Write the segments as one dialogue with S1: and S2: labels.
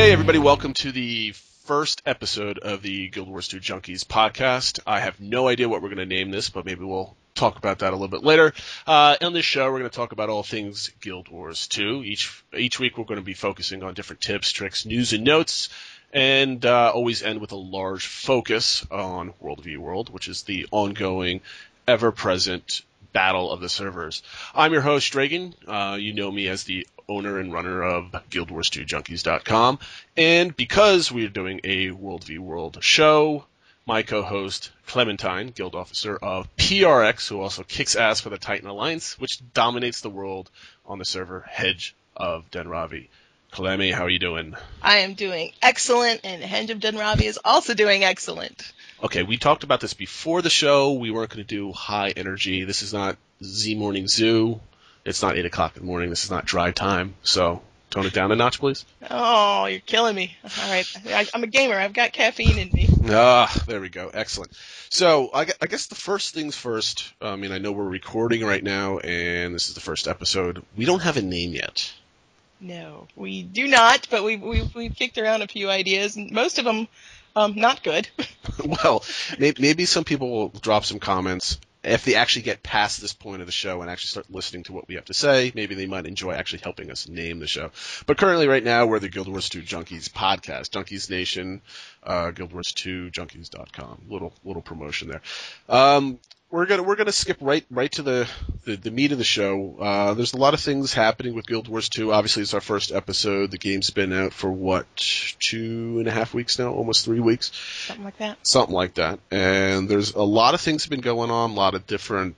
S1: Hey everybody, welcome to the first episode of the Guild Wars 2 Junkies podcast. I have no idea what we're going to name this, but maybe we'll talk about that a little bit later. On this show, we're going to talk about all things Guild Wars 2. Each week we're going to be focusing on different tips, tricks, news, and notes, and always end with a large focus on World v. World, which is the ongoing, ever-present battle of the servers. I'm your host, Dragan. You know me as the owner and runner of GuildWars2Junkies.com. And because we're doing a World v. World show, my co-host, Clementine, guild officer of PRX, who also kicks ass for the Titan Alliance, which dominates the world on the server Hedge of Denravi. Clemi, how are you doing?
S2: I am doing excellent, and Hedge of Denravi is also doing excellent.
S1: Okay, we talked about this before the show. We weren't going to do high energy. This is not Z Morning Zoo. It's not 8 o'clock in the morning. This is not drive time. So tone it down a notch, please.
S2: Oh, you're killing me. All right. I'm a gamer. I've got caffeine in me.
S1: There we go. Excellent. So I guess the first things first. I know we're recording right now, and this is the first episode. We don't have a name yet.
S2: No, we do not, but we've kicked around a few ideas, and most of them not good.
S1: Well, maybe some people will drop some comments. If they actually get past this point of the show and actually start listening to what we have to say, maybe they might enjoy actually helping us name the show. But currently, right now, we're the Guild Wars 2 Junkies podcast. Junkies Nation, GuildWars2Junkies.com. Little promotion there. We're gonna skip right to the meat of the show. There's a lot of things happening with Guild Wars 2. Obviously, it's our first episode. The game's been out for 2.5 weeks now, almost 3 weeks.
S2: Something like that.
S1: Something like that. And there's a lot of things have been going on, a lot of different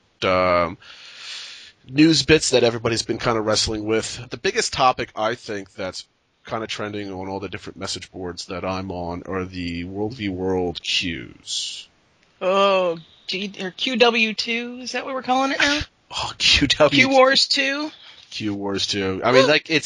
S1: news bits that everybody's been kind of wrestling with. The biggest topic I think that's kind of trending on all the different message boards that I'm on are the World v. World queues.
S2: Oh, or QW2, is that what we're calling it now?
S1: Oh, QW.
S2: Q Wars 2?
S1: Q Wars 2. I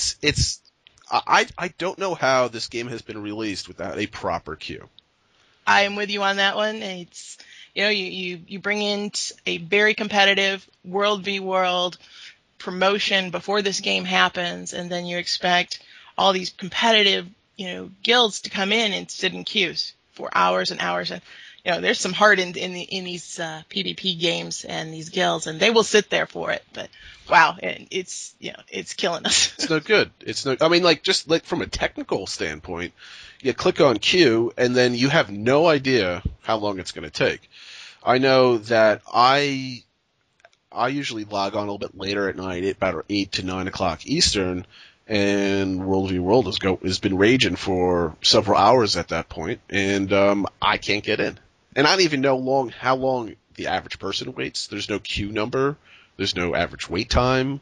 S1: don't know how this game has been released without a proper queue.
S2: I am with you on that one. It's, you bring in a very competitive World v. World promotion before this game happens, and then you expect all these competitive, guilds to come in and sit in queues for hours and hours. And there's some heart in these PvP games and these guilds, and they will sit there for it. But wow, it's killing us.
S1: It's no good. Just from a technical standpoint, you click on queue, and then you have no idea how long it's going to take. I know that I usually log on a little bit later at night, about 8 to 9 o'clock Eastern, and World v. World has been raging for several hours at that point, and I can't get in. And I don't even know how long the average person waits. There's no queue number. There's no average wait time.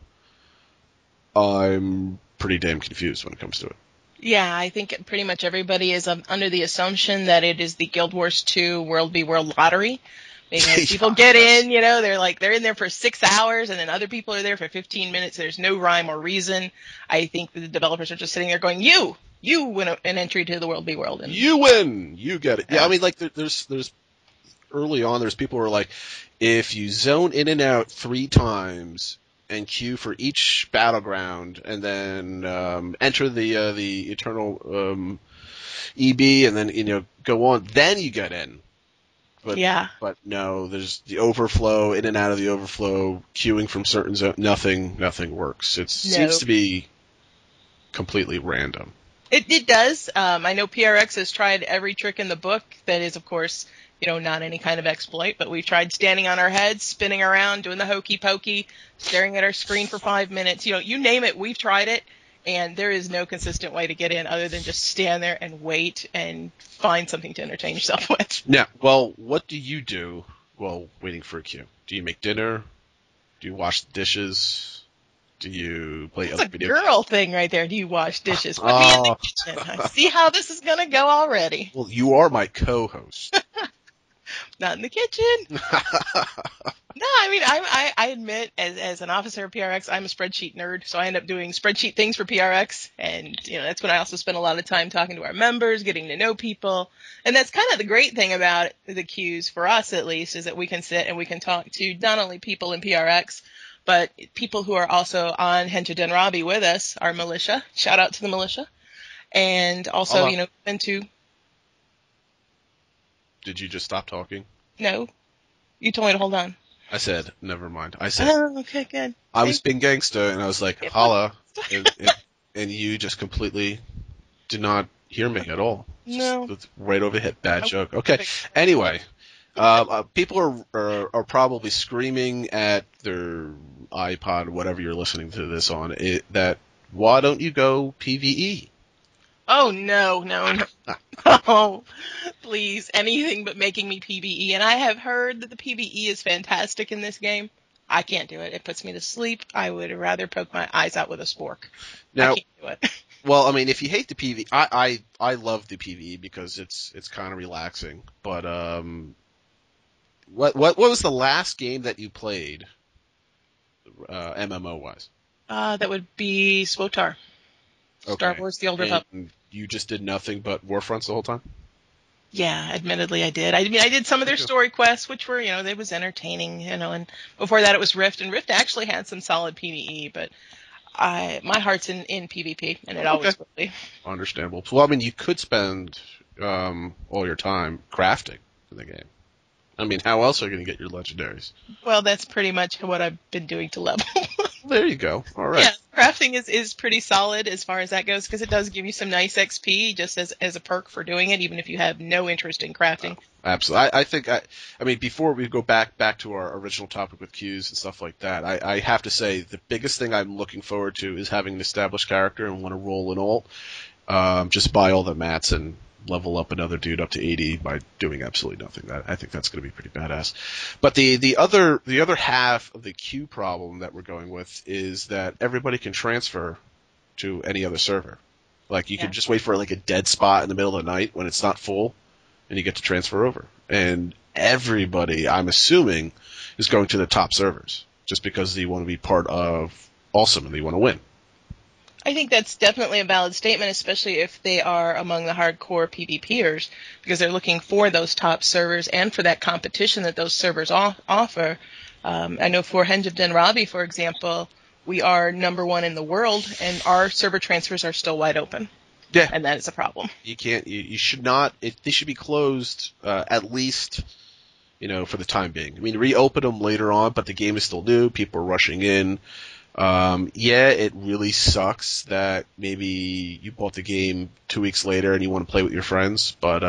S1: I'm pretty damn confused when it comes to it.
S2: Yeah, I think pretty much everybody is under the assumption that it is the Guild Wars 2 World v. World lottery. Because people get in, they're in there for 6 hours, and then other people are there for 15 minutes. There's no rhyme or reason. I think the developers are just sitting there going, you win an entry to the World v. World. And
S1: you win! You get it. Yeah, there's early on, there's people who are like, if you zone in and out 3 times and queue for each battleground, and then enter the eternal EB, and then go on, then you get in. But no, there's the overflow, in and out of the overflow, queuing from certain zones. Nothing works. It seems to be completely random.
S2: It does. I know PRX has tried every trick in the book. That is, of course, not any kind of exploit, but we've tried standing on our heads, spinning around, doing the hokey pokey, staring at our screen for 5 minutes. You name it, we've tried it, and there is no consistent way to get in other than just stand there and wait and find something to entertain yourself with.
S1: Yeah, well, what do you do while waiting for a queue? Do you make dinner? Do you wash the dishes? Do you play other video games?
S2: That's a girl thing right there. Do you wash dishes? Put me in the kitchen. I see how this is going to go already.
S1: Well, you are my co-host.
S2: Not in the kitchen. No, I admit, as an officer of PRX, I'm a spreadsheet nerd, so I end up doing spreadsheet things for PRX, and that's when I also spend a lot of time talking to our members, getting to know people, and that's kind of the great thing about the queues, for us at least, is that we can sit and we can talk to not only people in PRX, but people who are also on Hedge of Denravi with us, our militia. Shout out to the militia. And also,
S1: Hello.
S2: you know, into
S1: Did you just stop talking?
S2: no, you told me to hold on.
S1: I said, never mind. I said,
S2: Oh, okay, good.
S1: I was being gangster, and I was like, holla, and you just completely did not hear me at all.
S2: No.
S1: Just right over hit. Bad
S2: I-
S1: joke. Okay. Anyway, people are probably screaming at their iPod, whatever you're listening to this on, that why don't you go PvE?
S2: Oh no. Oh, please, anything but making me PvE. And I have heard that the PvE is fantastic in this game. I can't do it. It puts me to sleep. I would rather poke my eyes out with a spork.
S1: Now,
S2: I can't do it.
S1: well, I mean, if you hate the PvE, I love the PvE because it's kind of relaxing. But what was the last game that you played, MMO wise?
S2: That would be SWOTAR. Star Wars: The Old Republic.
S1: And you just did nothing but Warfronts the whole time?
S2: Yeah, admittedly I did. I mean, I did some of their story quests, which were, you know, they was entertaining, you know, and before that it was Rift, and Rift actually had some solid PvE, but my heart's in PvP, and it always will be.
S1: Understandable. Well, I mean, you could spend all your time crafting in the game. I mean, how else are you going to get your legendaries?
S2: Well, that's pretty much what I've been doing to level.
S1: There you go. All right.
S2: Yeah, crafting is pretty solid as far as that goes, because it does give you some nice XP just as a perk for doing it, even if you have no interest in crafting.
S1: Absolutely. I think I mean, before we go back to our original topic with queues and stuff like that, I have to say the biggest thing I'm looking forward to is having an established character and want to roll an ult. Just buy all the mats and level up another dude up to 80 by doing absolutely nothing. I think that's going to be pretty badass. But the other half of the queue problem that we're going with is that everybody can transfer to any other server. Like you can just wait for like a dead spot in the middle of the night when it's not full, and you get to transfer over. And everybody, I'm assuming, is going to the top servers just because they want to be part of Awesome and they want to win.
S2: I think that's definitely a valid statement, especially if they are among the hardcore PvPers, because they're looking for those top servers and for that competition that those servers offer. I know for Henge of Denrabi, for example, we are #1 in the world, and our server transfers are still wide open.
S1: Yeah.
S2: And that is a problem.
S1: You can't, you should not, they should be closed, at least, you know, for the time being. I mean, reopen them later on, but the game is still new, people are rushing in. Yeah, it really sucks that maybe you bought the game 2 weeks later and you want to play with your friends, but,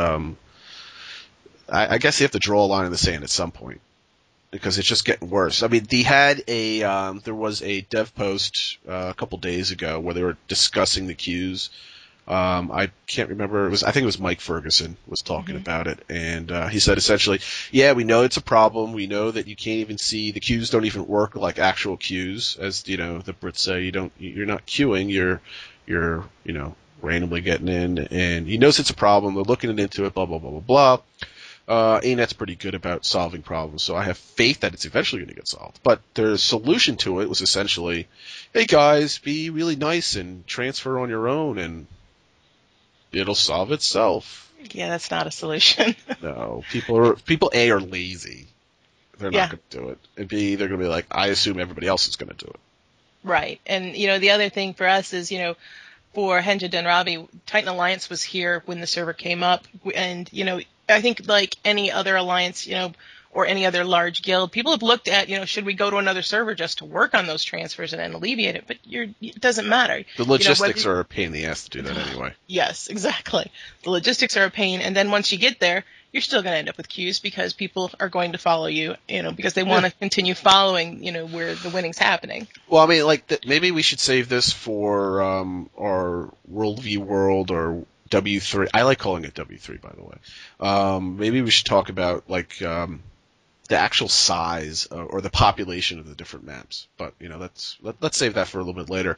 S1: I guess you have to draw a line in the sand at some point. Because it's just getting worse. I mean, they had there was a dev post, a couple days ago where they were discussing the queues. I can't remember. I think it was Mike Ferguson was talking about it, and he said essentially, yeah, we know it's a problem. We know that you can't even see the queues don't even work like actual queues, as you know the Brits say. You're not queuing. You're you know randomly getting in, and he knows it's a problem. They're looking into it. Blah blah blah blah blah. ANET's pretty good about solving problems, so I have faith that it's eventually going to get solved. But their solution to it was essentially, hey guys, be really nice and transfer on your own, and it'll solve itself.
S2: Yeah, that's not a solution.
S1: No, people A are lazy. They're not going to do it. And B, they're going to be like, I assume everybody else is going to do it.
S2: Right. And, you know, the other thing for us is, you know, for Henge of Denrabi, Titan Alliance was here when the server came up. And, you know, I think like any other alliance, you know, or any other large guild, people have looked at, you know, should we go to another server just to work on those transfers and then alleviate it? But it doesn't matter.
S1: The logistics are a pain in the ass to do that anyway.
S2: Yes, exactly. The logistics are a pain, and then once you get there, you're still going to end up with queues because people are going to follow you, you know, because they want to continue following, you know, where the winning's happening.
S1: Well, I mean, like, maybe we should save this for our World v World or W3. I like calling it W3, by the way. Maybe we should talk about, like, the actual size or the population of the different maps. But, you know, let's save that for a little bit later.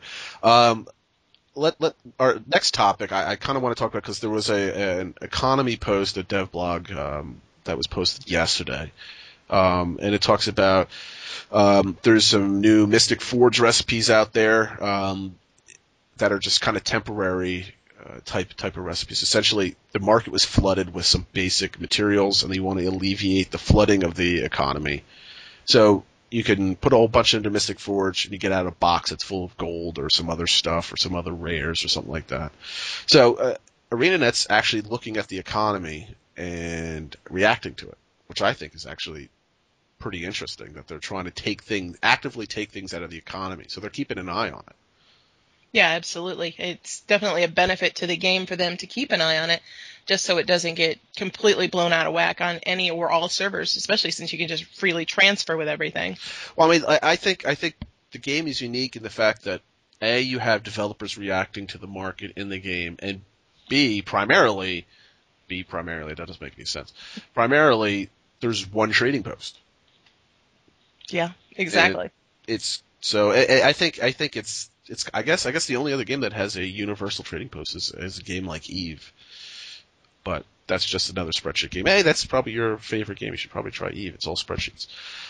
S1: Our next topic I kind of want to talk about because there was an economy post, a dev blog that was posted yesterday, and it talks about there's some new Mystic Forge recipes out there that are just kind of temporary type of recipes. Essentially, the market was flooded with some basic materials, and they want to alleviate the flooding of the economy. So you can put a whole bunch into Mystic Forge and you get out a box that's full of gold or some other stuff or some other rares or something like that. So ArenaNet's actually looking at the economy and reacting to it, which I think is actually pretty interesting, that they're trying to actively take things out of the economy. So they're keeping an eye on it.
S2: Yeah, absolutely. It's definitely a benefit to the game for them to keep an eye on it, just so it doesn't get completely blown out of whack on any or all servers, especially since you can just freely transfer with everything.
S1: Well, I mean, I think the game is unique in the fact that A, you have developers reacting to the market in the game, and B, primarily, that doesn't make any sense. Primarily, there's one trading post.
S2: Yeah, exactly.
S1: I think it's I guess the only other game that has a universal trading post is a game like Eve. But that's just another spreadsheet game. Hey, that's probably your favorite game. You should probably try Eve. It's all spreadsheets.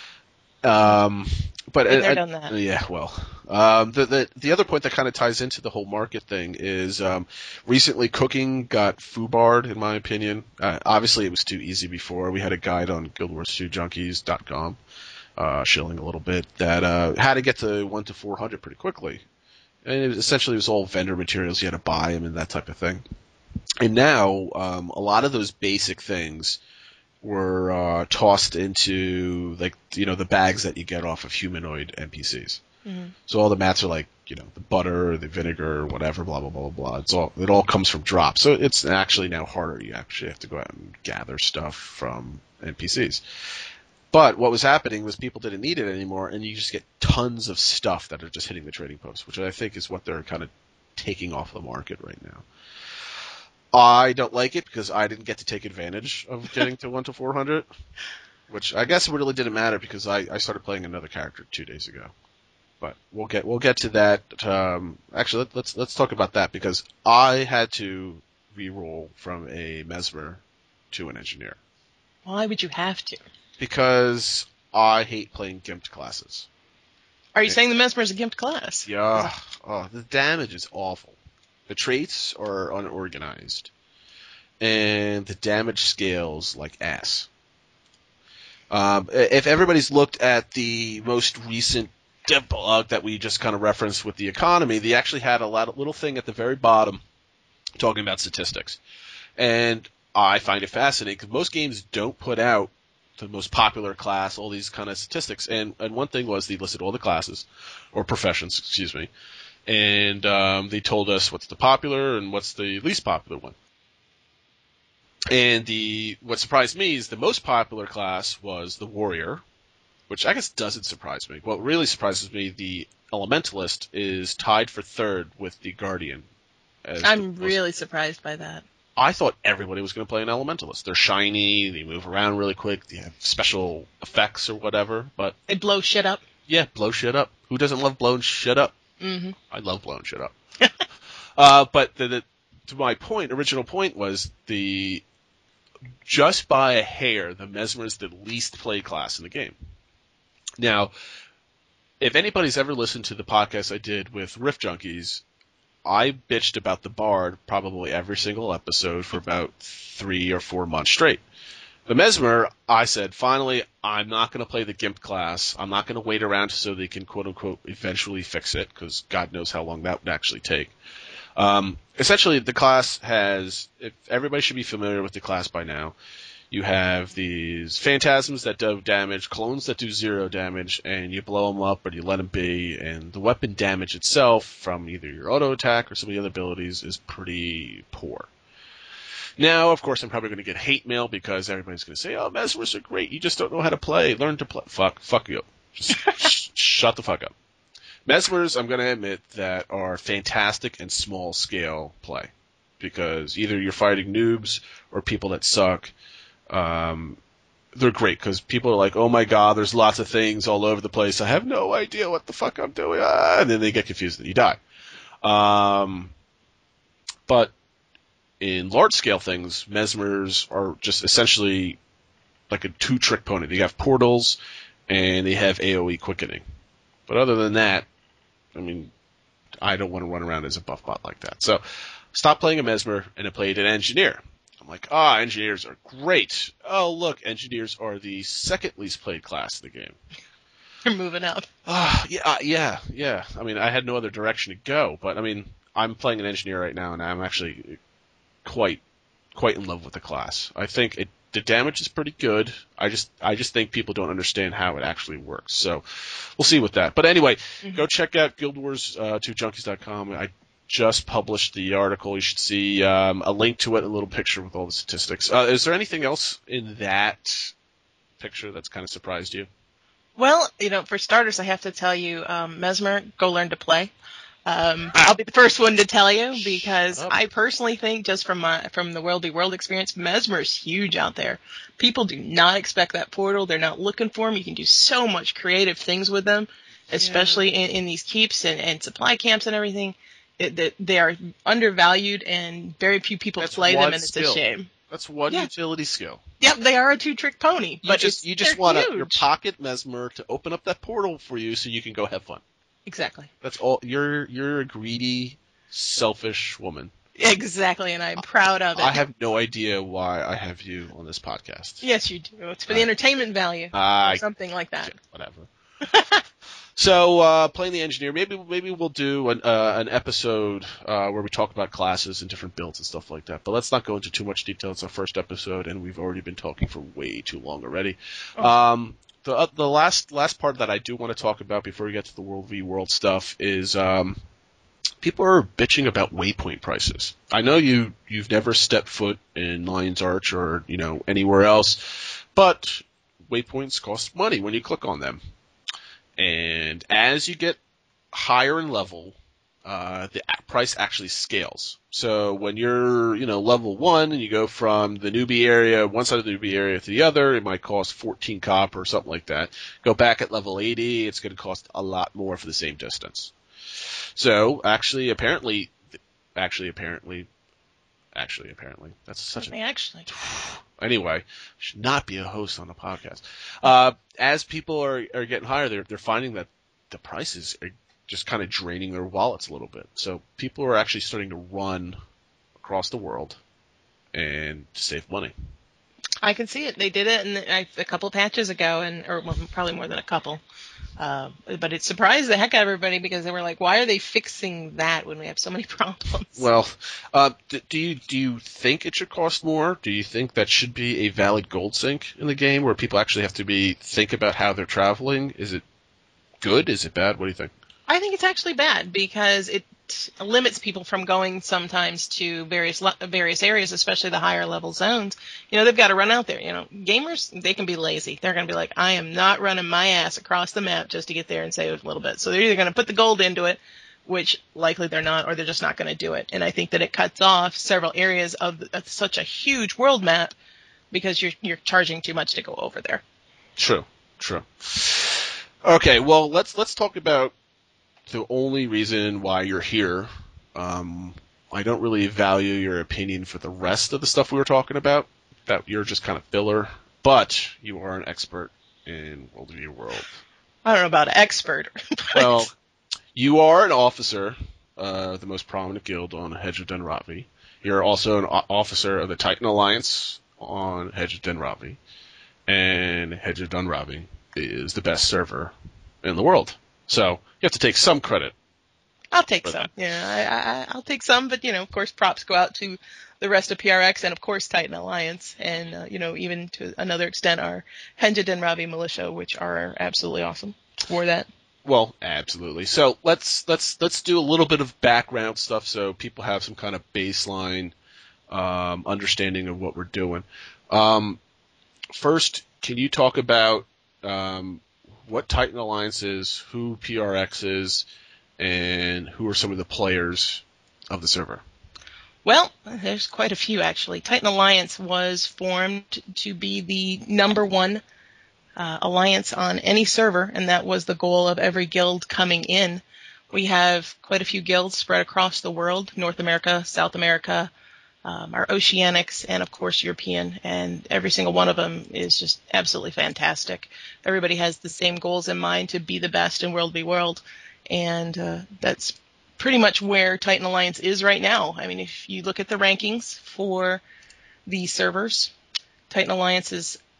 S1: But
S2: done that.
S1: Yeah, well, the other point that kind of ties into the whole market thing is recently cooking got foobarred, in my opinion. Obviously, it was too easy before. We had a guide on GuildWars2Junkies.com, shilling a little bit, that had to get to 1 to 400 pretty quickly. And it was all vendor materials. You had to buy them and that type of thing. And now, a lot of those basic things were tossed into, like, the bags that you get off of humanoid NPCs. Mm-hmm. So all the mats are like, the butter, the vinegar, whatever, blah, blah, blah, blah, blah. It all comes from drops. So it's actually now harder. You actually have to go out and gather stuff from NPCs. But what was happening was people didn't need it anymore, and you just get tons of stuff that are just hitting the trading post, which I think is what they're kind of taking off the market right now. I don't like it because I didn't get to take advantage of getting to 1 to 400, which I guess really didn't matter because I started playing another character 2 days ago. But we'll get to that. Actually, let's talk about that, because I had to re-roll from a Mesmer to an Engineer.
S2: Why would you have to?
S1: Because I hate playing gimped classes.
S2: Are you saying the Mesmer is a gimped class?
S1: Yeah. The damage is awful. The traits are unorganized. And the damage scales like ass. If everybody's looked at the most recent dev blog that we just kind of referenced with the economy, they actually had a little thing at the very bottom talking about statistics. And I find it fascinating because most games don't put out the most popular class, all these kind of statistics. And one thing was they listed all the classes, or professions, excuse me. And they told us what's the popular and what's the least popular one. And what surprised me is the most popular class was the Warrior, which I guess doesn't surprise me. What really surprises me, the Elementalist is tied for third with the Guardian.
S2: I'm really surprised by that.
S1: I thought everybody was going to play an Elementalist. They're shiny, they move around really quick, they have special effects or whatever, but...
S2: They blow shit up.
S1: Yeah, blow shit up. Who doesn't love blowing shit up?
S2: Mm-hmm.
S1: I love blowing shit up. But to my original point was just by a hair, the Mesmer is the least played class in the game. Now, if anybody's ever listened to the podcast I did with Rift Junkies, I bitched about the Bard probably every single episode for about 3 or 4 months straight. The Mesmer, I said, finally, I'm not going to play the Gimp class. I'm not going to wait around so they can, quote-unquote, eventually fix it, because God knows how long that would actually take. Essentially, the class everybody should be familiar with the class by now. You have these phantasms that do damage, clones that do 0 damage, and you blow them up or you let them be, and the weapon damage itself from either your auto attack or some of the other abilities is pretty poor. Now, of course, I'm probably going to get hate mail because everybody's going to say, oh, Mesmers are great, you just don't know how to play, learn to play. Fuck you. Just shut the fuck up. Mesmers, I'm going to admit, that are fantastic and small scale play, because either you're fighting noobs or people that suck. They're great because people are like, oh my god, there's lots of things all over the place, I have no idea what the fuck I'm doing, and then they get confused and you die. But in large scale things, Mesmers are just essentially like a 2-trick pony. They have portals and they have AoE quickening. But other than that, I mean, I don't want to run around as a buff bot like that. So, stop playing a Mesmer and I played an Engineer. I'm like, Engineers are great. Oh, look, Engineers are the second least played class in the game.
S2: We're moving up.
S1: Yeah. I mean, I had no other direction to go, but I mean, I'm playing an engineer right now, and I'm actually quite in love with the class. I think the damage is pretty good. I just think people don't understand how it actually works. So we'll see with that. But anyway, go check out GuildWars2Junkies.com. I just published the article. You should see a link to it, a little picture with all the statistics. Is there anything else in that picture that's kind of surprised you?
S2: Well, for starters, I have to tell you, Mesmer, go learn to play. I'll be the first one to tell you, because I personally think, just from the World v. World experience, Mesmer's huge out there. People do not expect that portal. They're not looking for them. You can do so much creative things with them, especially in these keeps and supply camps and everything. They are undervalued, and very few people play them, and it's a shame.
S1: That's one utility skill.
S2: Yep, they are a two-trick pony. But
S1: you just want your pocket Mesmer to open up that portal for you so you can go have fun.
S2: Exactly.
S1: That's all. You're a greedy, selfish woman.
S2: Exactly, and I'm proud of it.
S1: I have no idea why I have you on this podcast.
S2: Yes, you do. It's for the entertainment value, or something like that.
S1: Whatever. So, playing the engineer, maybe we'll do an episode where we talk about classes and different builds and stuff like that. But let's not go into too much detail. It's our first episode, and we've already been talking for way too long already. Oh. The last part that I do want to talk about before we get to the World v. World stuff is people are bitching about waypoint prices. I know you've never stepped foot in Lion's Arch or anywhere else, but waypoints cost money when you click on them. And as you get higher in level, the price actually scales. So when you're, level 1 and you go from the newbie area, one side of the newbie area to the other, it might cost 14 copper or something like that. Go back at level 80, it's going to cost a lot more for the same distance. So apparently, that's such a...
S2: Actually.
S1: Anyway, should not be a host on the podcast. As people are getting higher, they're finding that the prices are just kind of draining their wallets a little bit. So people are actually starting to run across the world and save money.
S2: I can see it. They did it a couple patches ago, or probably more than a couple. But it surprised the heck out of everybody, because they were like, why are they fixing that when we have so many problems?
S1: Well, do you think it should cost more? Do you think that should be a valid gold sink in the game where people actually have to think about how they're traveling? Is it good? Is it bad? What do you think?
S2: I think it's actually bad, because it limits people from going sometimes to various areas, especially the higher level zones. They've got to run out there. Gamers, they can be lazy. They're going to be like, I am not running my ass across the map just to get there and save a little bit. So they're either going to put the gold into it, which likely they're not, or they're just not going to do it. And I think that it cuts off several areas of such a huge world map, because you're charging too much to go over there.
S1: True. Okay, well, let's talk about the only reason why you're here. I don't really value your opinion for the rest of the stuff we were talking about. That you're just kind of filler, but you are an expert in World v. World.
S2: I don't know about expert.
S1: Well, you are an officer of the most prominent guild on Hedge of Denravi. You're also an officer of the Titan Alliance on Hedge of Denravi. And Hedge of Denravi is the best server in the world. So you have to take some credit.
S2: I'll take some. Yeah, I'll take some. But, of course, props go out to the rest of PRX and, of course, Titan Alliance. And, even to another extent, our Hedge of Denravi militia, which are absolutely awesome for that.
S1: Well, absolutely. So let's do a little bit of background stuff so people have some kind of baseline understanding of what we're doing. First, can you talk about what Titan Alliance is, who PRX is, and who are some of the players of the server?
S2: Well, there's quite a few, actually. Titan Alliance was formed to be the number one alliance on any server, and that was the goal of every guild coming in. We have quite a few guilds spread across the world: North America, South America, our Oceanics, and of course European, and every single one of them is just absolutely fantastic. Everybody has the same goals in mind, to be the best in World v. World, and that's pretty much where Titan Alliance is right now. I mean, if you look at the rankings for the servers, Titan Alliance is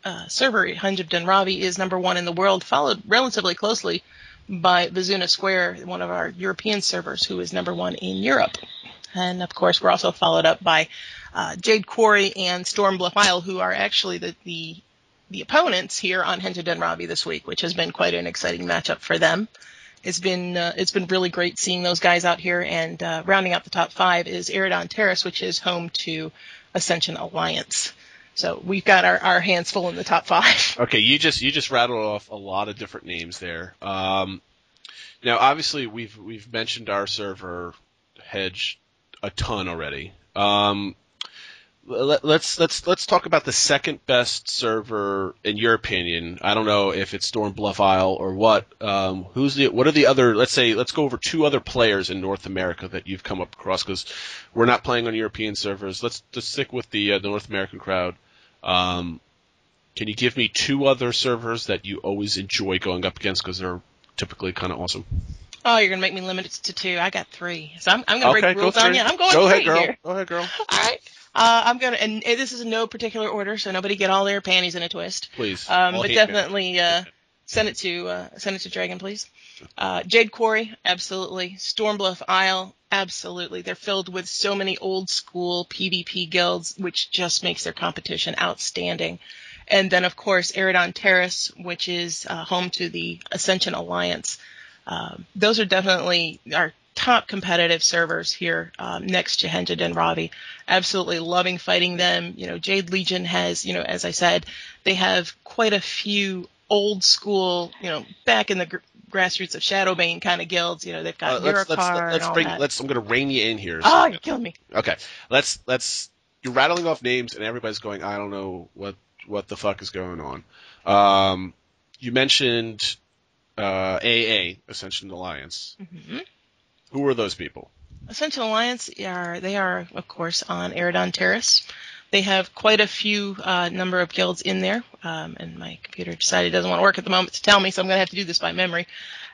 S2: server, Hanjib Denravi, is number 1 in the world, followed relatively closely by Vizuna Square, one of our European servers, who is number 1 in Europe. And, of course, we're also followed up by Jade Quarry and Stormbluff Isle, who are actually the opponents here on Hanjib Denravi this week, which has been quite an exciting matchup for them. It's been really great seeing those guys out here, and rounding out the top 5 is Eridon Terrace, which is home to Ascension Alliance. So we've got our hands full in the top 5.
S1: Okay, you just rattled off a lot of different names there. Now, obviously, we've mentioned our server Hedge a ton already. Let's talk about the second best server in your opinion. I don't know if it's Stormbluff Isle or what. What are the other? Let's go over 2 other players in North America that you've come up across, because we're not playing on European servers. Let's just stick with the North American crowd. Can you give me 2 other servers that you always enjoy going up against because they're typically kind of awesome?
S2: Oh, you're gonna make me limit it to 2. I got 3, so I'm gonna break the rules on you. I'm going 3
S1: ahead, girl.
S2: here.
S1: Go ahead, girl.
S2: All right. I'm gonna, and this is in no particular order, so nobody get all their panties in a twist.
S1: Please.
S2: But definitely send it to Dragon, please. Jade Quarry, absolutely. Stormbluff Isle, absolutely. They're filled with so many old school PvP guilds, which just makes their competition outstanding. And then, of course, Eridon Terrace, which is home to the Ascension Alliance. Those are definitely our top competitive servers here next to Hanjib Denravi. Absolutely loving fighting them. Jade Legion has, as I said, they have quite a few old school, back in the grassroots of Shadowbane kind of guilds. They've got Miracar and all that.
S1: I'm going to rein you in here.
S2: Oh, you're killing me.
S1: Okay. You're rattling off names and everybody's going, I don't know what the fuck is going on. You mentioned AA, Ascension Alliance.
S2: Mm-hmm.
S1: Who are those people?
S2: Ascension Alliance they are, of course, on Eridon Terrace. They have quite a few number of guilds in there, and my computer decided it doesn't want to work at the moment to tell me, so I'm going to have to do this by memory.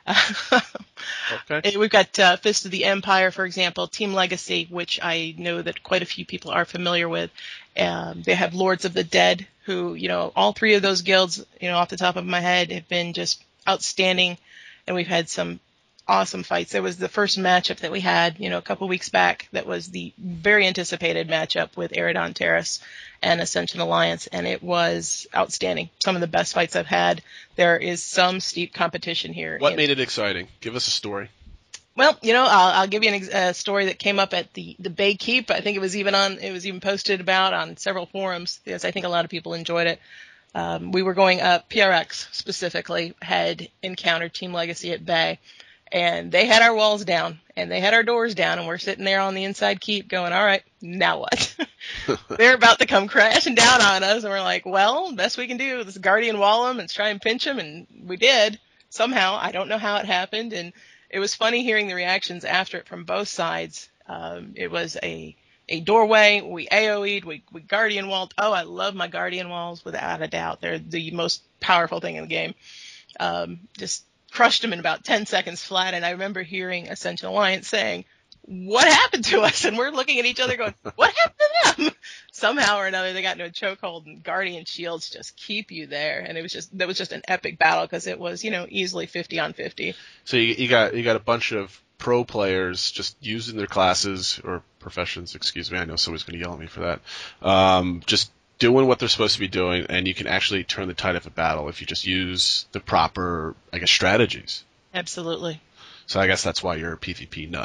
S1: Okay.
S2: We've got Fist of the Empire, for example, Team Legacy, which I know that quite a few people are familiar with. They have Lords of the Dead, who, all 3 of those guilds, off the top of my head, have been just outstanding, and we've had some awesome fights. There was the first matchup that we had, a couple weeks back, that was the very anticipated matchup with Eridon Terrace and Ascension Alliance, and it was outstanding. Some of the best fights I've had. There is some steep competition here.
S1: What made it exciting? Give us a story.
S2: Well, I'll give you a story that came up at the Bay Keep. I think it was even posted about on several forums, because I think a lot of people enjoyed it. We were going up, PRX specifically had encountered Team Legacy at Bay, and they had our walls down and they had our doors down, and we're sitting there on the inside keep going, all right, now what? They're about to come crashing down on us, and we're like, well, best we can do is Guardian wall them and try and pinch them, and we did somehow. I don't know how it happened, and it was funny hearing the reactions after it from both sides. It was a doorway. We AoE'd, we Guardian walled. Oh, I love my Guardian walls without a doubt. They're the most powerful thing in the game. Just crushed them in about 10 seconds flat, and I remember hearing Ascension Alliance saying, what happened to us? And we're looking at each other going, what happened to them? Somehow or another, they got into a chokehold, and Guardian shields just keep you there. And that was just an epic battle, because it was, easily 50 on 50.
S1: So you got a bunch of pro players just using their classes or professions, excuse me. I know somebody's going to yell at me for that. Just doing what they're supposed to be doing, and you can actually turn the tide of a battle if you just use the proper, strategies.
S2: Absolutely.
S1: So I guess that's why you're a PvP nut.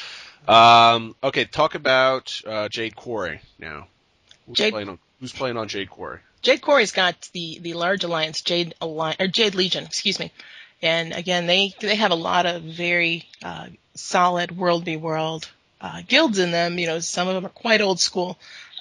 S1: Okay, talk about Jade Quarry now. Who's playing on Jade Quarry?
S2: Jade Quarry's got the large alliance, Jade Legion, excuse me. And again, they have a lot of very solid World v World guilds in them. Some of them are quite old school.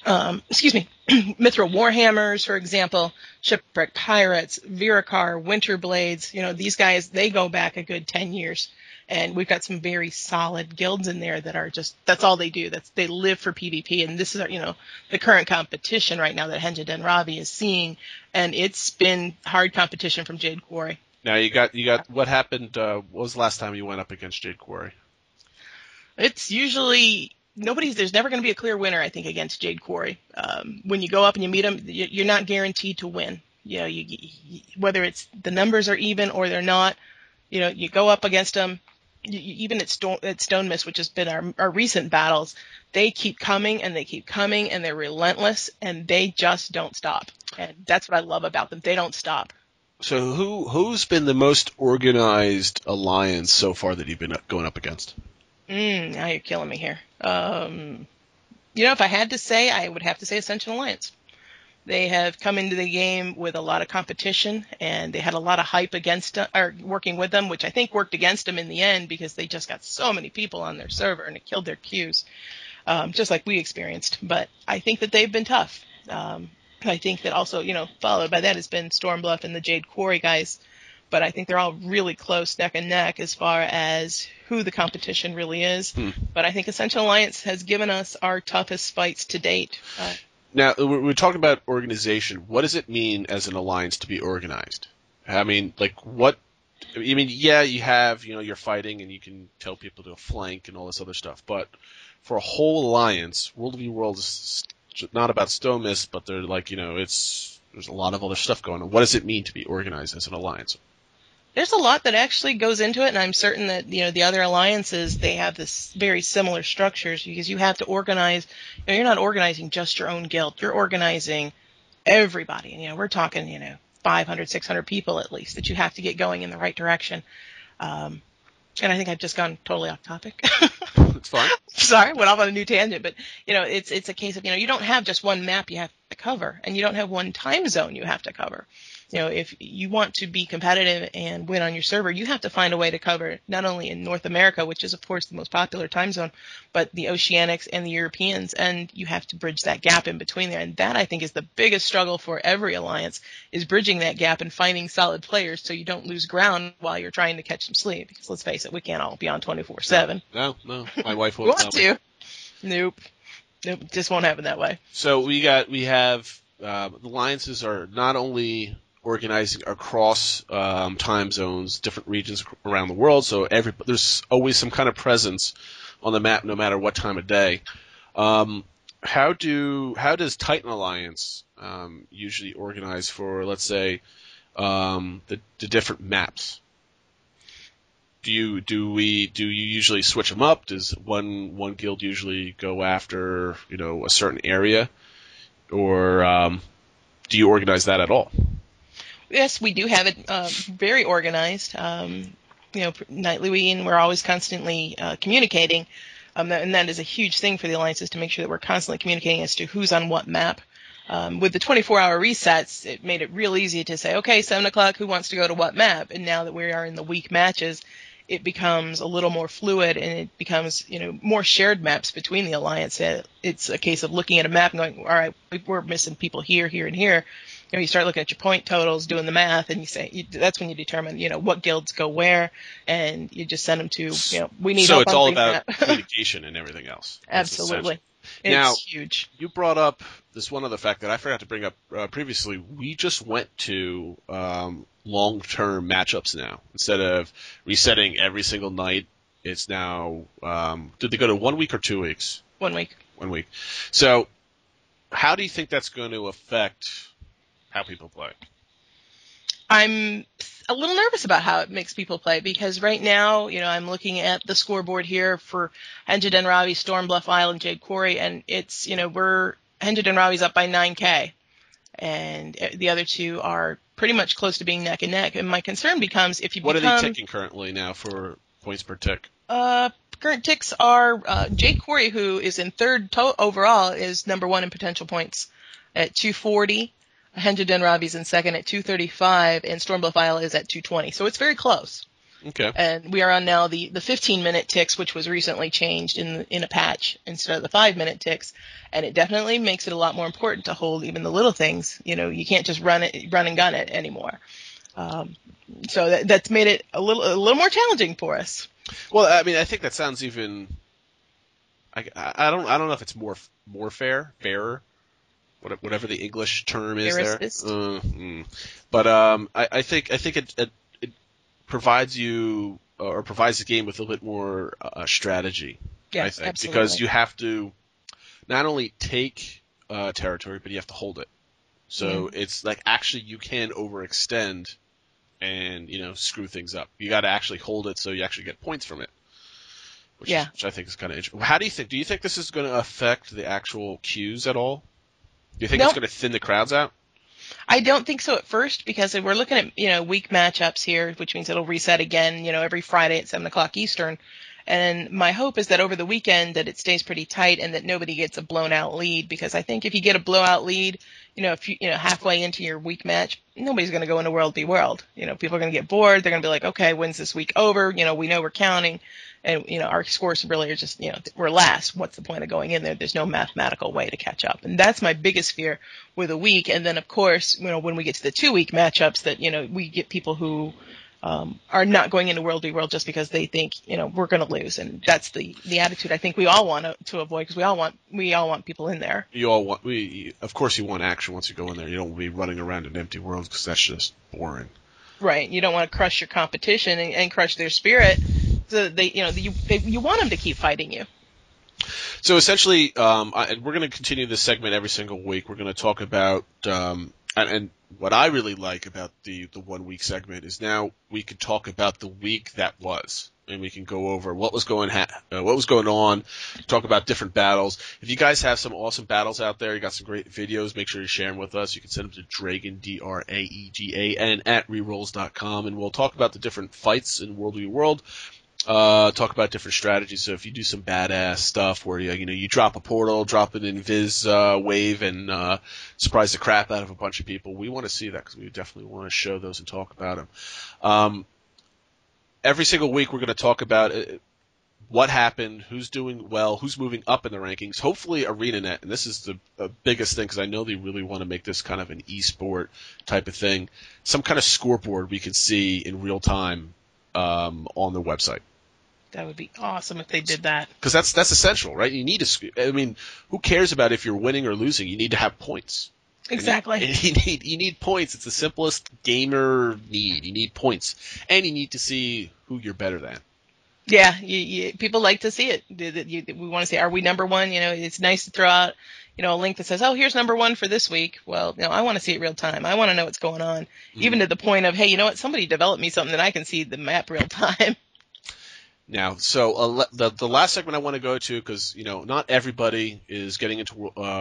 S2: Mithril Warhammers, for example, Shipwreck Pirates, Viracar, Winterblades. These guys, they go back a good 10 years. And we've got some very solid guilds in there that are that's all they do. They live for PvP. And this is the current competition right now that Hanjib Denravi is seeing. And it's been hard competition from Jade Quarry.
S1: Now you got what happened, what was the last time you went up against Jade Quarry?
S2: It's usually there's never going to be a clear winner, I think, against Jade Quarry. When you go up and you meet them, you're not guaranteed to win. whether it's the numbers are even or they're not, you go up against them. Even at Stone Mist, which has been our recent battles, they keep coming and they keep coming and they're relentless and they just don't stop. And that's what I love about them. They don't stop.
S1: So who's been the most organized alliance so far that you've been going up against?
S2: Now you're killing me here. If I had to say, I would have to say Ascension Alliance. They have come into the game with a lot of competition, and they had a lot of hype against or working with them, which I think worked against them in the end because they just got so many people on their server and it killed their queues, just like we experienced. But I think that they've been tough. I think that also, followed by that has been Stormbluff and the Jade Quarry guys. But I think they're all really close neck and neck as far as who the competition really is. But I think Ascension Alliance has given us our toughest fights to date.
S1: Now, we're talking about organization. What does it mean as an alliance to be organized? I mean, you have, you're fighting and you can tell people to flank and all this other stuff. But for a whole alliance, World v. World is not about Stone Mist, but they're there's a lot of other stuff going on. What does it mean to be organized as an alliance?
S2: There's a lot that actually goes into it, and I'm certain that, the other alliances, they have this very similar structures because you have to organize, you're not organizing just your own guild, you're organizing everybody. And, we're talking, 500, 600 people at least that you have to get going in the right direction. And I think I've just gone totally off topic.
S1: It's fine.
S2: Sorry, went off on a new tangent, but, it's a case of, you don't have just one map you have to cover, and you don't have one time zone you have to cover. If you want to be competitive and win on your server, you have to find a way to cover not only in North America, which is, of course, the most popular time zone, but the Oceanics and the Europeans, and you have to bridge that gap in between there. And that, I think, is the biggest struggle for every alliance, is bridging that gap and finding solid players so you don't lose ground while you're trying to catch some sleep. Because let's face it, we can't all be on 24/7.
S1: No. My wife won't
S2: want to. Nope. Just won't happen that way.
S1: So we have the alliances are not only organizing across time zones, different regions around the world, so there's always some kind of presence on the map, no matter what time of day. How does Titan Alliance usually organize for, let's say, the different maps? Do you usually switch them up? Does one guild usually go after a certain area, or do you organize that at all?
S2: Yes, we do have it very organized. Nightly, and we're always constantly communicating, and that is a huge thing for the alliances to make sure that we're constantly communicating as to who's on what map. With the 24-hour resets, it made it real easy to say, okay, 7 o'clock, who wants to go to what map? And now that we are in the week matches, it becomes a little more fluid, and it becomes, more shared maps between the alliance. It's a case of looking at a map and going, all right, we're missing people here, here, and here. You start looking at your point totals, doing the math, and that's when you determine, what guilds go where, and you just send them to, we need.
S1: So
S2: help
S1: it's
S2: on
S1: all
S2: things
S1: about
S2: map.
S1: communication and everything else.
S2: Absolutely.
S1: Now,
S2: it's huge.
S1: You brought up this one other fact that I forgot to bring up previously. We just went to long-term matchups now. Instead of resetting every single night, it's now did they go to 1 week or 2 weeks?
S2: 1 week.
S1: 1 week. So how do you think that's going to affect how people play?
S2: I'm a little nervous about how it makes people play because right now, I'm looking at the scoreboard here for Henja Denravi, Stormbluff Isle, and Jade Quarry, and it's, Henja Denravi's up by 9K, and the other two are pretty much close to being neck and neck. And my concern becomes if you
S1: What are they ticking currently now for points per tick?
S2: Current ticks are Jade Quarry, who is in third overall, is number one in potential points at 240. Henja Denravi's in second at 235, and Stormbluff Isle is at 220. So it's very close.
S1: Okay.
S2: And we are on now the 15-minute ticks, which was recently changed in a patch instead of the 5-minute ticks. And it definitely makes it a lot more important to hold even the little things. You can't just run and gun it anymore. So that's made it a little more challenging for us.
S1: Well, I mean, I think that sounds even. I don't know if it's more fairer. Whatever the English term is there. But I think it provides you or provides the game with a little bit more strategy.
S2: Yes,
S1: I think,
S2: absolutely.
S1: because you have to not only take territory, but you have to hold it. So it's like actually you can overextend and, screw things up. You got to actually hold it so you actually get points from it. Which I think is kind of interesting. How do you think this is going to affect the actual queues at all? Do you think it's going to thin the crowds out?
S2: I don't think so at first, because we're looking at, week matchups here, which means it'll reset again, every Friday at 7 o'clock Eastern. And my hope is that over the weekend that it stays pretty tight and that nobody gets a blown out lead, because I think if you get a blowout lead, if you, halfway into your week match, nobody's going to go into World v. World. People are going to get bored. They're going to be like, okay, when's this week over? We know we're counting. And, our scores really are just, we're last. What's the point of going in there? There's no mathematical way to catch up. And that's my biggest fear with a week. And then, of course, when we get to the 2-week matchups that, we get people who are not going into World v. World just because they think, we're going to lose. And that's the attitude I think we all want to avoid, because we all want people in there.
S1: Of course you want action once you go in there. You don't want to be running around in empty worlds, because that's just boring.
S2: Right. You don't want to crush your competition and crush their spirit. So you want them to keep fighting you.
S1: So essentially, we're going to continue this segment every single week. We're going to talk about, and what I really like about the 1 week segment is now we can talk about the week that was, and we can go over what was going on, talk about different battles. If you guys have some awesome battles out there, you got some great videos, make sure you share them with us. You can send them to Draegan, Draegan at rerolls.com, and we'll talk about the different fights in World v. World. Talk about different strategies. So if you do some badass stuff where you drop a portal, drop an invis wave, and surprise the crap out of a bunch of people, we want to see that, because we definitely want to show those and talk about them. Every single week we're going to talk about what happened, who's doing well, who's moving up in the rankings. Hopefully ArenaNet, and this is the biggest thing, because I know they really want to make this kind of an esport type of thing, some kind of scoreboard we can see in real time on the website.
S2: That would be awesome if they did that.
S1: Because that's essential, right? You need to. I mean, who cares about if you're winning or losing? You need to have points.
S2: Exactly.
S1: You need points. It's the simplest gamer need. You need points, and you need to see who you're better than.
S2: Yeah, people like to see it. We want to say, are we number one? It's nice to throw out, a link that says, oh, here's number one for this week. Well, I want to see it real time. I want to know what's going on, even to the point of, hey, you know what? Somebody developed me something that I can see the map real time.
S1: Now, so the last segment I want to go to, because not everybody is getting into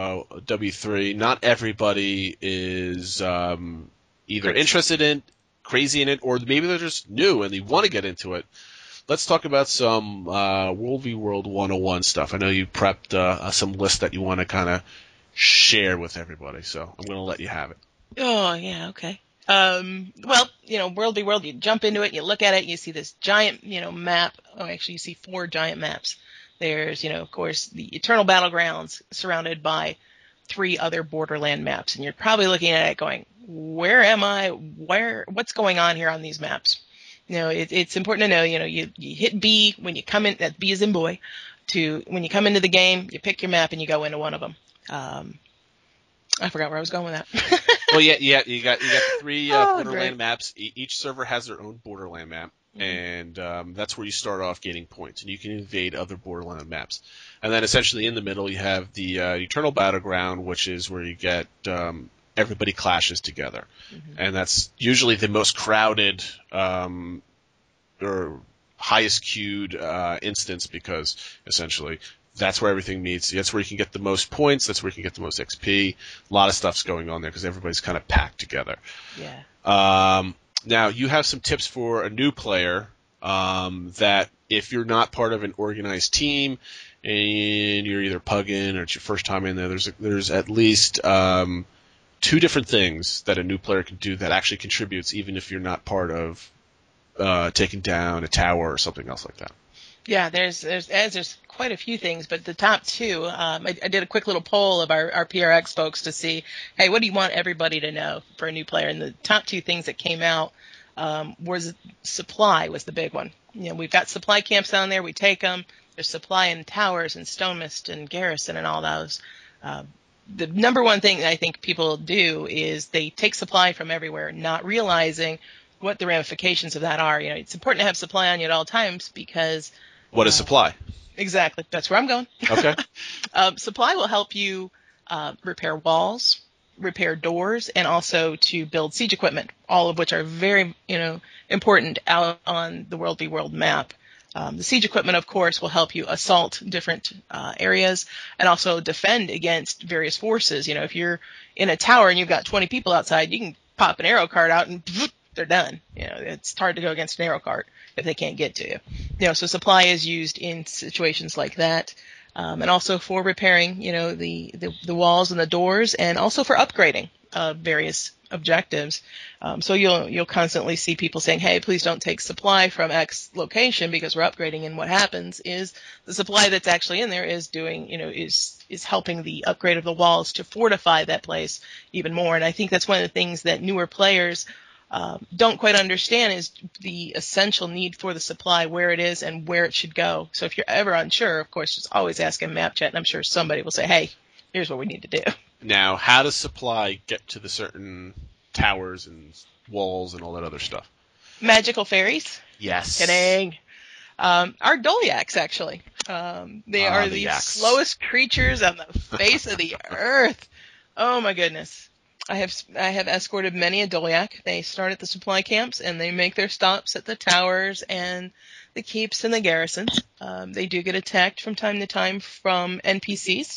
S1: W3. Not everybody is either interested in, crazy in it, or maybe they're just new and they want to get into it. Let's talk about some World v. World 101 stuff. I know you prepped some lists that you want to kind of share with everybody, so I'm going to let you have it.
S2: Oh, yeah, okay. Well, World v. World, you jump into it, you look at it, you see this giant, map. Oh, actually, you see 4 giant maps. There's, of course, the Eternal Battlegrounds surrounded by 3 other Borderland maps. And you're probably looking at it going, where am I? What's going on here on these maps? It's important to know, you hit B when you come in, that B is in boy, when you come into the game, you pick your map and you go into one of them. I forgot where I was going with that.
S1: Well, yeah, you got the 3 Borderland maps. Each server has their own Borderland map, and that's where you start off gaining points, and you can invade other Borderland maps. And then essentially in the middle you have the Eternal Battleground, which is where you get everybody clashes together, and that's usually the most crowded or highest queued instance, because essentially that's where everything meets. That's where you can get the most points. That's where you can get the most XP. A lot of stuff's going on there because everybody's kind of packed together.
S2: Yeah.
S1: Now, you have some tips for a new player that if you're not part of an organized team and you're either pugging or it's your first time in there, there's at least 2 different things that a new player can do that actually contributes, even if you're not part of taking down a tower or something else like that.
S2: Yeah, there's quite a few things, but the top 2, I did a quick little poll of our PRX folks to see, hey, what do you want everybody to know for a new player? And the top 2 things that came out was supply was the big one. We've got supply camps down there. We take them. There's supply in towers and Stone Mist and Garrison and all those. The number one thing that I think people do is they take supply from everywhere, not realizing what the ramifications of that are. It's important to have supply on you at all times because...
S1: What is supply?
S2: Exactly. That's where I'm going.
S1: Okay.
S2: Supply will help you repair walls, repair doors and also to build siege equipment, all of which are very, important out on the World v. World map. The siege equipment, of course, will help you assault different areas and also defend against various forces. If you're in a tower and you've got 20 people outside, you can pop an arrow cart out and they're done. It's hard to go against an arrow cart if they can't get to you. So supply is used in situations like that. And also for repairing, the walls and the doors, and also for upgrading various objectives. So you'll constantly see people saying, "Hey, please don't take supply from X location because we're upgrading." And what happens is the supply that's actually in there is doing, is helping the upgrade of the walls to fortify that place even more. And I think that's one of the things that newer players don't quite understand is the essential need for the supply, where it is and where it should go. So if you're ever unsure, of course, just always ask in map chat, and I'm sure somebody will say, "Hey, here's what we need to do."
S1: Now, how does supply get to the certain towers and walls and all that other stuff?
S2: Magical fairies.
S1: Yes.
S2: Kidding. Our Doliacs, actually. They are the slowest creatures on the face of the earth. Oh my goodness. I have escorted many a Doliac. They start at the supply camps and they make their stops at the towers and the keeps and the garrisons. They do get attacked from time to time from NPCs,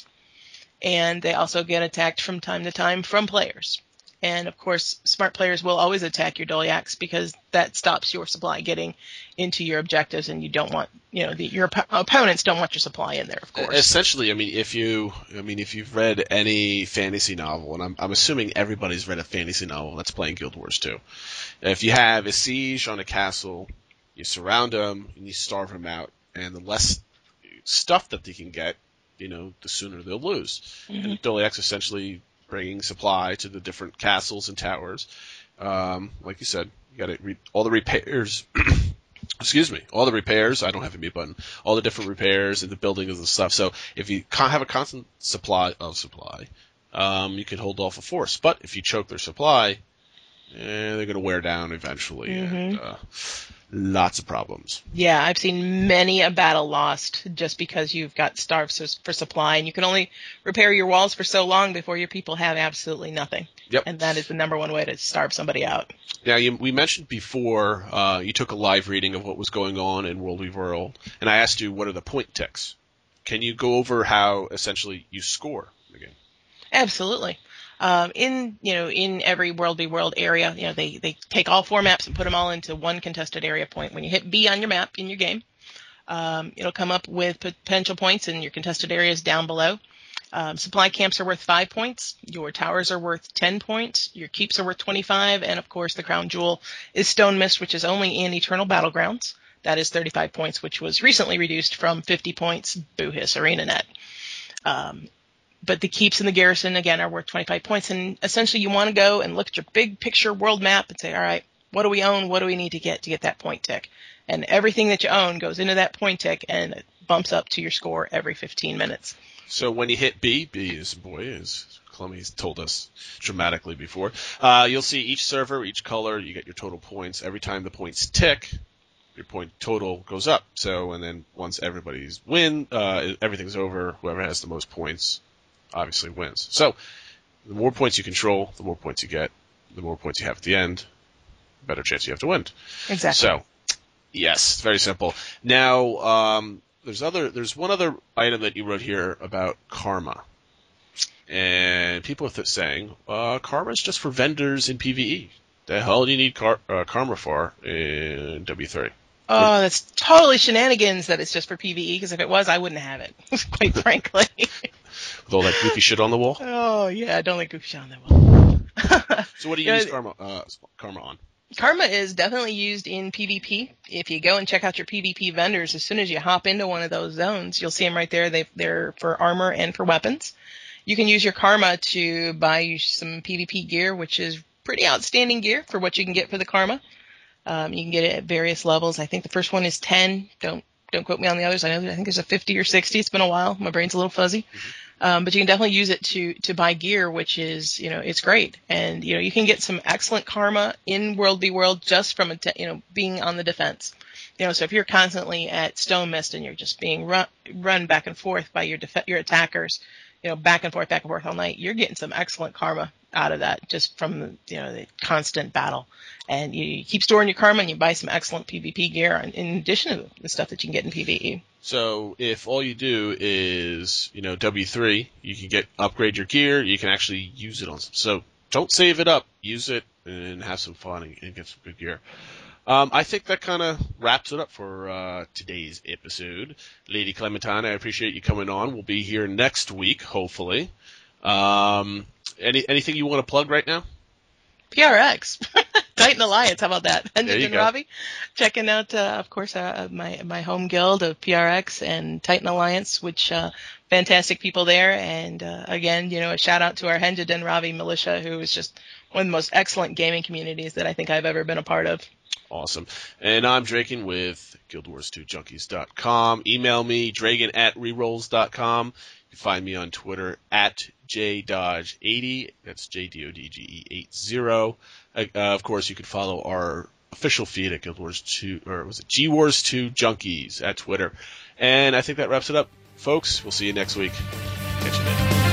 S2: and they also get attacked from time to time from players. And of course, smart players will always attack your Doliacs because that stops your supply getting into your objectives, and you don't want, your opponents don't want your supply in there, of course.
S1: Essentially, if you've read any fantasy novel, and I'm assuming everybody's read a fantasy novel that's playing Guild Wars 2. If you have a siege on a castle, you surround them and you starve them out, and the less stuff that they can get, the sooner they'll lose. Mm-hmm. And Doliacs essentially bringing supply to the different castles and towers. Like you said, you got to all the repairs. Excuse me, all the repairs. I don't have a mute button. All the different repairs and the building of the stuff. So if you can't have a constant supply of supply, you can hold off a force. But if you choke their supply, they're going to wear down eventually, and lots of problems.
S2: Yeah, I've seen many a battle lost just because you've got starved for supply, and you can only repair your walls for so long before your people have absolutely nothing.
S1: Yep.
S2: And that is the number one way to starve somebody out.
S1: Now, we mentioned before you took a live reading of what was going on in World v. World, and I asked you what are the point ticks. Can you go over how essentially you score the game?
S2: Absolutely. In every World v. World area, they take all 4 maps and put them all into one contested area point. When you hit B on your map in your game, it'll come up with potential points in your contested areas down below. Supply camps are worth 5 points. Your towers are worth 10 points. Your keeps are worth 25. And of course, the crown jewel is Stone Mist, which is only in Eternal Battlegrounds. That is 35 points, which was recently reduced from 50 points, Boo Hiss ArenaNet. But the keeps in the garrison, again, are worth 25 points. And essentially, you want to go and look at your big picture world map and say, all right, what do we own? What do we need to get that point tick? And everything that you own goes into that point tick, and it bumps up to your score every 15 minutes.
S1: So when you hit B is, boy, as Clemy's told us dramatically before, you'll see each server, each color, you get your total points. Every time the points tick, your point total goes up. So, and then once everybody's everything's over, whoever has the most points obviously wins. So the more points you control, the more points you get. The more points you have at the end, the better chance you have to win.
S2: Exactly.
S1: So, yes, very simple. Now, there's one other item that you wrote here about karma. And people are saying, karma is just for vendors in PvE. The hell do you need karma for in W3?
S2: Oh, that's totally shenanigans that it's just for PvE, because if it was, I wouldn't have it, quite frankly.
S1: With all that goofy shit on the wall?
S2: Oh, yeah, I don't like goofy shit on the wall.
S1: So what do you use karma on?
S2: Karma is definitely used in PvP. If you go and check out your PvP vendors, as soon as you hop into one of those zones, you'll see them right there. They're for armor and for weapons. You can use your karma to buy some PvP gear, which is pretty outstanding gear for what you can get for the karma. You can get it at various levels. I think the first one is 10. Don't quote me on the others. I think there's a 50 or 60. It's been a while. My brain's a little fuzzy. But you can definitely use it to buy gear, which is, it's great. And, you can get some excellent karma in World v. World just from, being on the defense. So if you're constantly at Stone Mist and you're just being run back and forth by your attackers, back and forth all night, you're getting some excellent karma out of that just from the constant battle. And you keep storing your karma and you buy some excellent PvP gear in addition to the stuff that you can get in PvE.
S1: So if all you do is, W3, you can upgrade your gear, you can actually use it on some. So don't save it up. Use it and have some fun and get some good gear. I think that kind of wraps it up for today's episode. Lady Clementine, I appreciate you coming on. We'll be here next week, hopefully. Anything you want to plug right now?
S2: PRX. Titan Alliance, how about that?
S1: There you
S2: and
S1: go.
S2: Robbie, checking out, of course, my home guild of PRX and Titan Alliance, which fantastic people there. And again, a shout out to our Henja Ravi militia, who is just one of the most excellent gaming communities that I think I've ever been a part of.
S1: Awesome. And I'm Draken with GuildWars2Junkies.com. Email me, Dragon@rerolls.com. You can find me on Twitter @JDodge80. That's JDODGE80. Of course, you can follow our official feed at Guild Wars 2, or was it GWars2 Junkies at Twitter. And I think that wraps it up, folks. We'll see you next week. Catch you then.